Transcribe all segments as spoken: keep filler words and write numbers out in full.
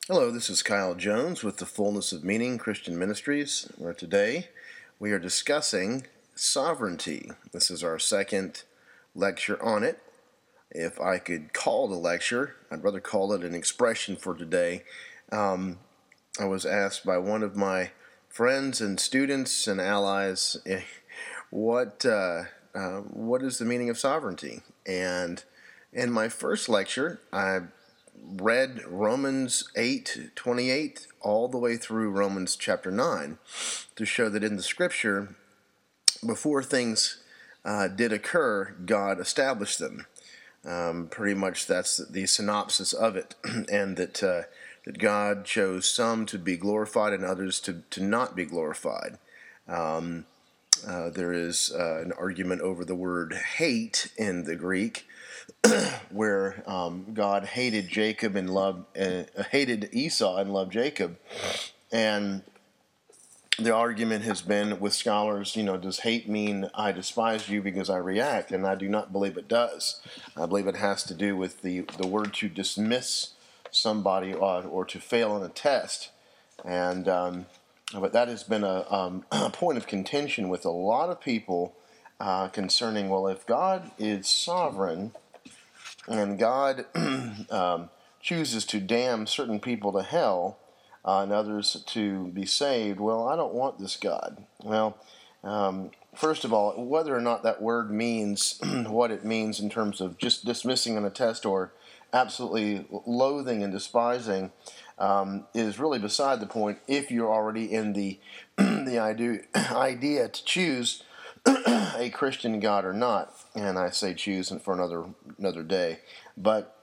Hello, this is Kyle Jones with the Fullness of Meaning Christian Ministries, where today we are discussing sovereignty. This is our second lecture on it. If I could call it a lecture, I'd rather call it an expression for today. Um, I was asked by one of my friends and students and allies, what uh, uh, what is the meaning of sovereignty? And in my first lecture, I read Romans eight twenty-eight all the way through Romans chapter nine to show that in the scripture, before things uh, did occur, God established them. Um, pretty much that's the synopsis of it, and that uh, that God chose some to be glorified and others to, to not be glorified. Um, uh, there is uh, an argument over the word hate in the Greek, where um, God hated Jacob and loved uh, hated Esau and loved Jacob, and the argument has been with scholars, you know, does hate mean I despise you because I react? And I do not believe it does. I believe it has to do with the the word to dismiss somebody or, or to fail in a test, and um, but that has been a, um, a point of contention with a lot of people uh, concerning, well, if God is sovereign and God um, chooses to damn certain people to hell uh, and others to be saved, well, I don't want this God. Well, um, first of all, whether or not that word means what it means in terms of just dismissing on a test or absolutely loathing and despising um, is really beside the point if you're already in the, the idea, idea to choose a Christian God or not. And I say choose for another another day. But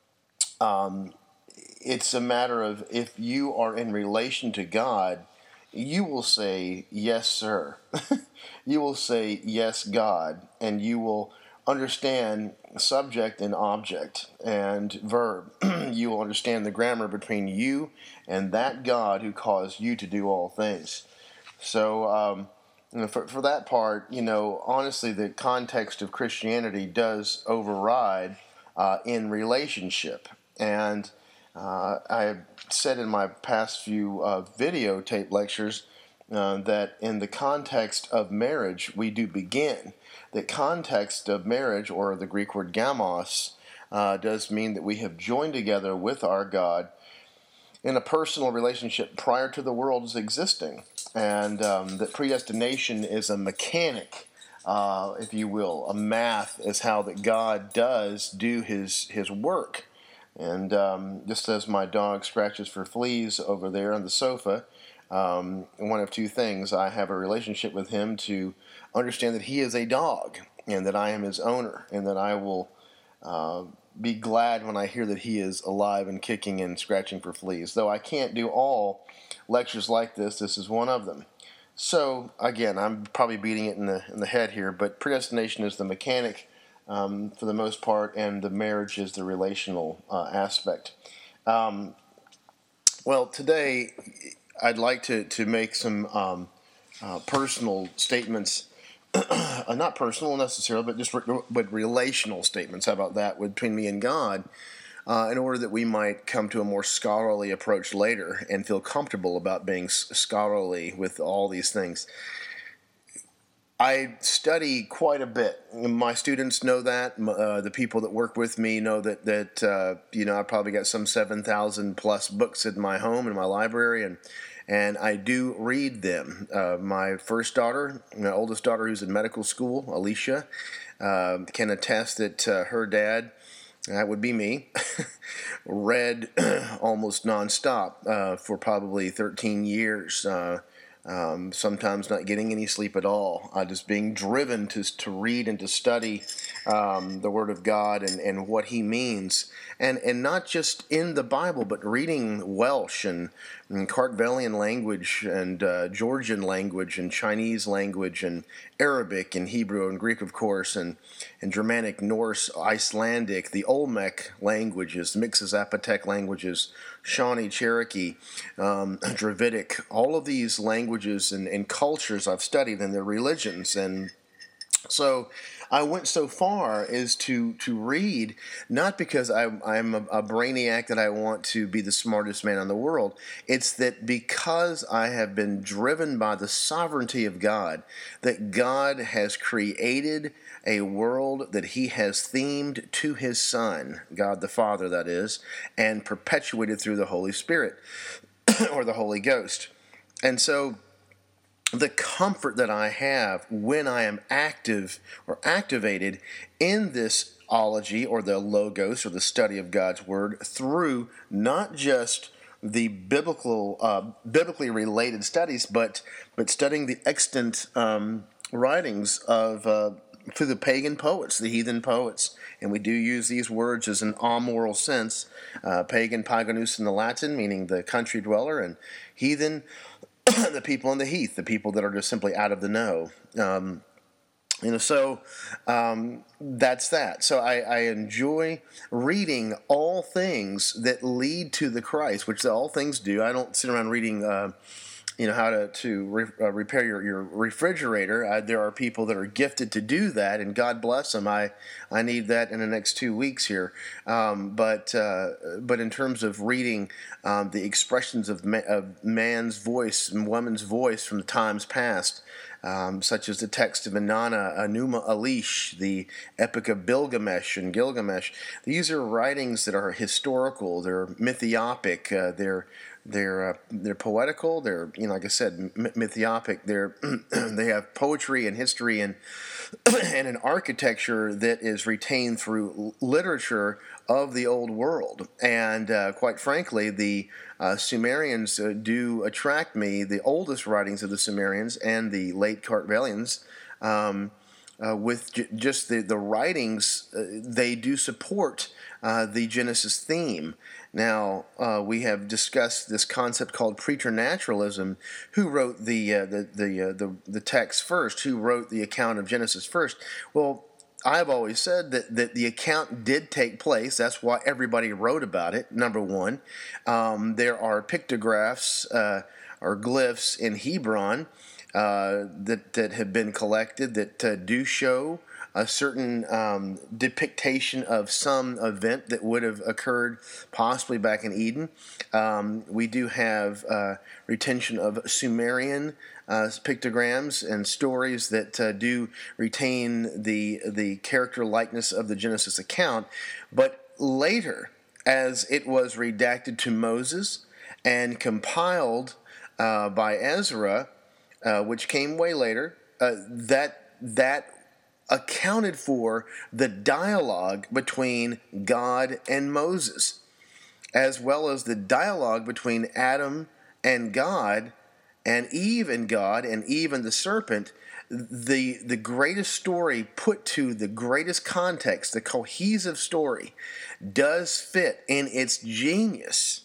um, it's a matter of if you are in relation to God, you will say, yes, sir. You will say, yes, God. And you will understand subject and object and verb. You will understand the grammar between you and that God who caused you to do all things. So, um, you know, for, for that part, you know, honestly, the context of Christianity does override uh, in relationship. And uh, I said in my past few uh, videotape lectures uh, that in the context of marriage, we do begin. The context of marriage, or the Greek word gamos, uh, does mean that we have joined together with our God in a personal relationship prior to the world's existing, and um, that predestination is a mechanic, uh, if you will, a math is how that God does do his his work. And um, just as my dog scratches for fleas over there on the sofa, um, one of two things: I have a relationship with him to understand that he is a dog, and that I am his owner, and that I will Uh, be glad when I hear that he is alive and kicking and scratching for fleas. Though I can't do all lectures like this, this is one of them. So again, I'm probably beating it in the in the head here, but predestination is the mechanic um, for the most part, and the marriage is the relational uh, aspect. Um, well, today I'd like to to make some um, uh, personal statements. Uh, not personal necessarily, but just re- but relational statements. How about that, between me and God, uh, in order that we might come to a more scholarly approach later and feel comfortable about being s- scholarly with all these things. I study quite a bit. My students know that. Uh, the people that work with me know that that uh, you know I probably got some seven thousand plus books in my home in my library, and and I do read them. Uh, my first daughter, my oldest daughter, who's in medical school, Alicia, uh, can attest that uh, her dad, that would be me, read almost nonstop uh, for probably thirteen years. Uh, um, sometimes not getting any sleep at all, uh, just being driven to to read and to study um, the Word of God and, and what He means, and and not just in the Bible, but reading Welsh and, and Cartvelian language and uh, Georgian language and Chinese language and Arabic and Hebrew and Greek, of course, and and Germanic, Norse, Icelandic, the Olmec languages, mixes Zapotec languages, Shawnee, Cherokee, um, Dravidic, all of these languages and, and cultures I've studied, and their religions. And so I went so far as to to read, not because I, I'm a, a brainiac that I want to be the smartest man in the world. It's that because I have been driven by the sovereignty of God, that God has created a world that he has themed to his Son, God the Father, that is, and perpetuated through the Holy Spirit or the Holy Ghost. And so the comfort that I have when I am active or activated in this ology or the logos or the study of God's Word through not just the biblical, uh, biblically related studies, but but studying the extant um, writings of uh, through the pagan poets, the heathen poets, and we do use these words as an amoral sense. Uh, pagan, paganus in the Latin, meaning the country dweller, and heathen, the people in the heath, the people that are just simply out of the know. Um, you know, so um, that's that. So I, I enjoy reading all things that lead to the Christ, which all things do. I don't sit around reading, uh, you know, how to to re, uh, repair your, your refrigerator. I, there are people that are gifted to do that, and God bless them. I I need that in the next two weeks here. Um, but uh, but in terms of reading um, the expressions of, ma- of man's voice and woman's voice from the times past, um, such as the text of Inanna, Enuma Elish, the Epic of Bilgamesh and Gilgamesh, these are writings that are historical. They're mythiopic. Uh, they're They're uh, they're poetical. They're, you know, like I said, m- mythiopic. They're they have poetry and history and and an architecture that is retained through literature of the old world. And uh, quite frankly, the uh, Sumerians uh, do attract me. The oldest writings of the Sumerians and the late Cartvellians. Um, Uh, with j- just the, the writings, uh, they do support uh, the Genesis theme. Now, uh, we have discussed this concept called preternaturalism. Who wrote the uh, the the, uh, the the text first? Who wrote the account of Genesis first? Well, I've always said that, that the account did take place. That's why everybody wrote about it, number one. Um, there are pictographs uh, or glyphs in Hebron uh, that, that have been collected that uh, do show a certain um, depiction of some event that would have occurred possibly back in Eden. Um, we do have uh, retention of Sumerian uh, pictograms and stories that uh, do retain the the character likeness of the Genesis account. But later, as it was redacted to Moses and compiled uh, by Ezra, uh, which came way later, uh, that that accounted for the dialogue between God and Moses, as well as the dialogue between Adam and God, and Eve and God, and Eve and the serpent. The, the greatest story put to the greatest context, the cohesive story, does fit in its genius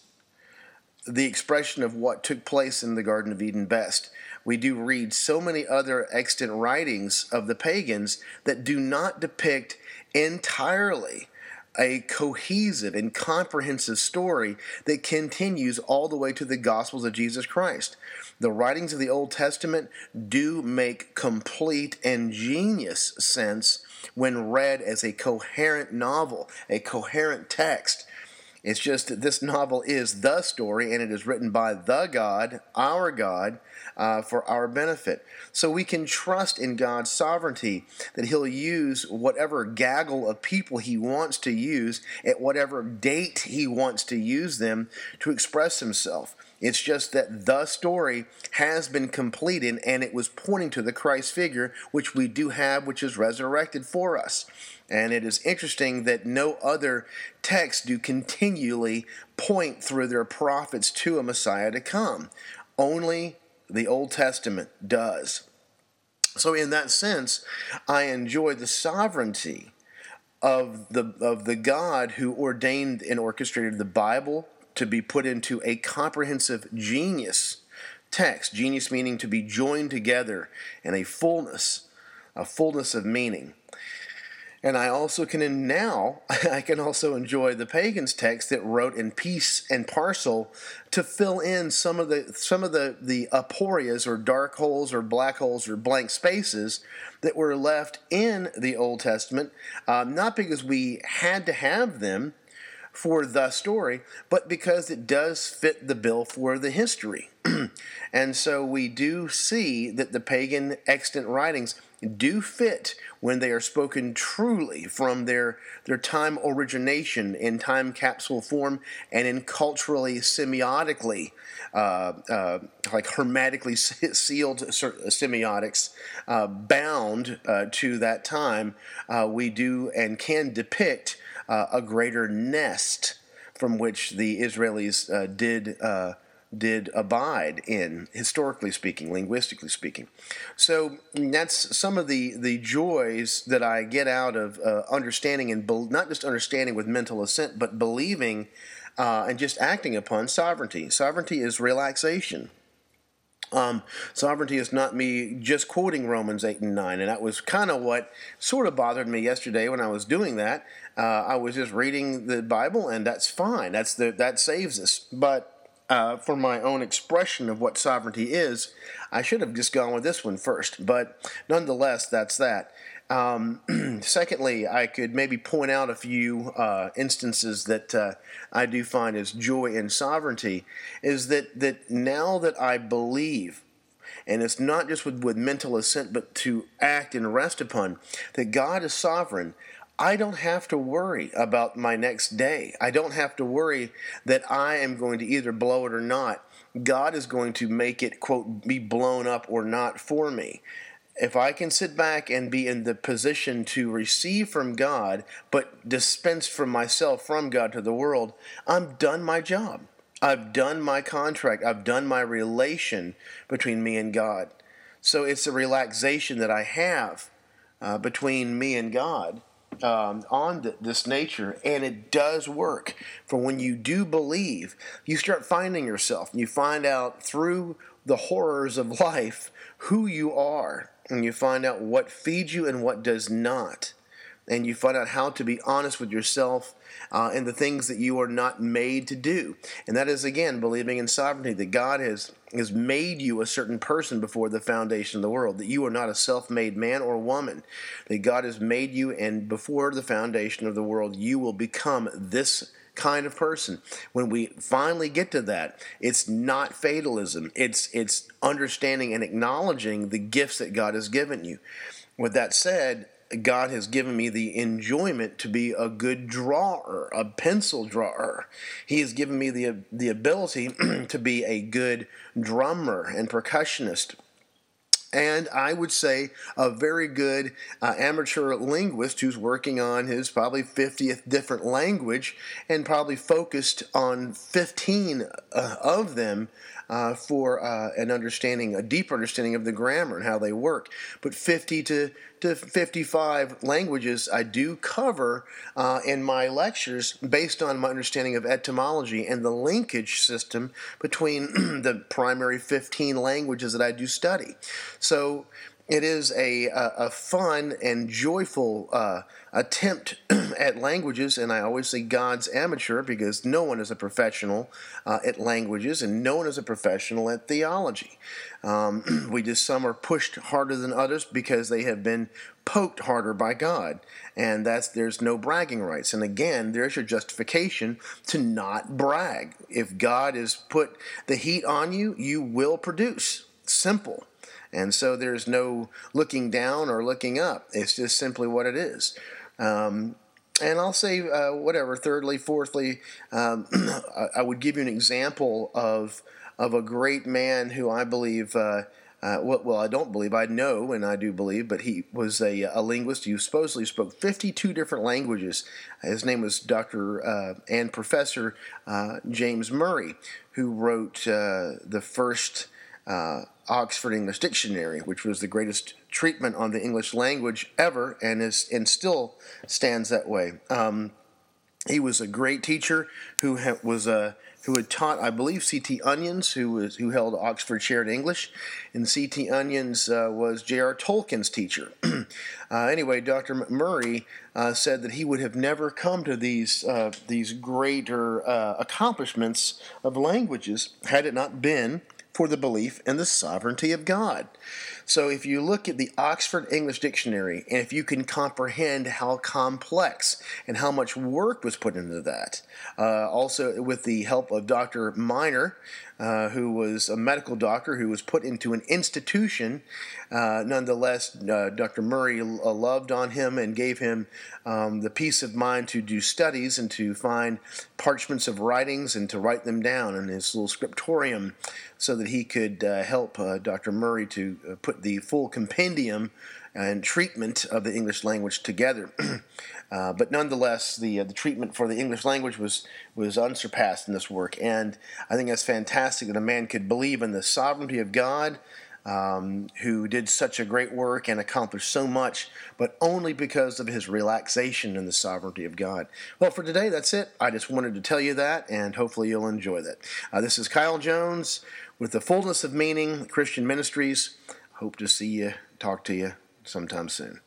the expression of what took place in the Garden of Eden best. We do read so many other extant writings of the pagans that do not depict entirely a cohesive and comprehensive story that continues all the way to the Gospels of Jesus Christ. The writings of the Old Testament do make complete and genius sense when read as a coherent novel, a coherent text. It's just that this novel is the story, and it is written by the God, our God, uh, for our benefit. So we can trust in God's sovereignty that He'll use whatever gaggle of people He wants to use at whatever date He wants to use them to express Himself. It's just that the story has been completed, and it was pointing to the Christ figure, which we do have, which is resurrected for us. And it is interesting that no other texts do continually point through their prophets to a Messiah to come. Only the Old Testament does. So in that sense, I enjoy the sovereignty of the of the God who ordained and orchestrated the Bible to be put into a comprehensive genius text. Genius meaning to be joined together in a fullness, a fullness of meaning. And I also can now, I can also enjoy the pagans' text that wrote in piece and parcel to fill in some of the some of the, the aporias or dark holes or black holes or blank spaces that were left in the Old Testament, um, not because we had to have them for the story, but because it does fit the bill for the history. And so we do see that the pagan extant writings do fit when they are spoken truly from their, their time origination in time capsule form and in culturally semiotically, uh, uh, like hermetically sealed semiotics, uh, bound uh, to that time. Uh, we do and can depict uh, a greater nest from which the Israelis uh, did uh, did abide in, historically speaking, linguistically speaking. So that's some of the, the joys that I get out of uh, understanding, and be- not just understanding with mental assent, but believing uh, and just acting upon sovereignty. Sovereignty is relaxation. Um, sovereignty is not me just quoting Romans eight and nine, and that was kind of what sort of bothered me yesterday when I was doing that. Uh, I was just reading the Bible, and that's fine. That's the that saves us. But uh, for my own expression of what sovereignty is, I should have just gone with this one first. But nonetheless, that's that. Um, secondly, I could maybe point out a few uh, instances that uh, I do find as joy in sovereignty, is that, that now that I believe, and it's not just with, with mental assent, but to act and rest upon, that God is sovereign, I don't have to worry about my next day. I don't have to worry that I am going to either blow it or not. God is going to make it, quote, be blown up or not for me. If I can sit back and be in the position to receive from God, but dispense from myself from God to the world, I'm done my job. I've done my contract. I've done my relation between me and God. So it's a relaxation that I have uh, between me and God um, on th- this nature, and it does work. For when you do believe, you start finding yourself. You find out through the horrors of life who you are, and you find out what feeds you and what does not. And you find out how to be honest with yourself uh, and the things that you are not made to do. And that is, again, believing in sovereignty, that God has, has made you a certain person before the foundation of the world, that you are not a self-made man or woman, that God has made you, and before the foundation of the world, you will become this kind of person. When we finally get to that, it's not fatalism. It's, it's understanding and acknowledging the gifts that God has given you. With that said, God has given me the enjoyment to be a good drawer, a pencil drawer. He has given me the, the ability to be a good drummer and percussionist. And I would say a very good uh, amateur linguist who's working on his probably fiftieth different language and probably focused on fifteen uh, of them uh, for uh, an understanding, a deeper understanding of the grammar and how they work. But fifty to fifty-five languages I do cover uh, in my lectures based on my understanding of etymology and the linkage system between the primary fifteen languages that I do study. So it is a, a, a fun and joyful uh, attempt at languages, and I always say God's amateur because no one is a professional uh, at languages, and no one is a professional at theology. Um, we just, some are pushed harder than others because they have been poked harder by God, and that's there's no bragging rights. And again, there's your justification to not brag. If God has put the heat on you, you will produce. Simple. And so there's no looking down or looking up. It's just simply what it is. Um, and I'll say uh, whatever. Thirdly, fourthly, um, I would give you an example of of a great man who I believe. Uh, uh, well, well, I don't believe. I know, and I do believe. But he was a, a linguist who supposedly spoke fifty-two different languages. His name was Doctor Uh, and Professor uh, James Murray, who wrote uh, the first Uh, Oxford English Dictionary, which was the greatest treatment on the English language ever, and is and still stands that way. Um, He was a great teacher who ha- was a who had taught, I believe, C T Onions, who was who held Oxford Chair in English, and C T Onions uh, was J R Tolkien's teacher. uh, anyway, Doctor McMurray uh, said that he would have never come to these uh, these greater uh, accomplishments of languages had it not been for the belief in the sovereignty of God. So if you look at the Oxford English Dictionary, and if you can comprehend how complex and how much work was put into that, uh, also with the help of Doctor Miner, uh, who was a medical doctor who was put into an institution, uh, nonetheless, uh, Doctor Murray uh, loved on him and gave him um, the peace of mind to do studies and to find parchments of writings and to write them down in his little scriptorium so that he could uh, help uh, Doctor Murray to uh, put the full compendium and treatment of the English language together. uh, but nonetheless, the uh, the treatment for the English language was was unsurpassed in this work, and I think that's fantastic that a man could believe in the sovereignty of God, um, who did such a great work and accomplished so much, but only because of his relaxation in the sovereignty of God. Well, for today, that's it. I just wanted to tell you that, and hopefully you'll enjoy that. Uh, this is Kyle Jones with the Fullness of Meaning Christian Ministries. Hope to see you, talk to you sometime soon.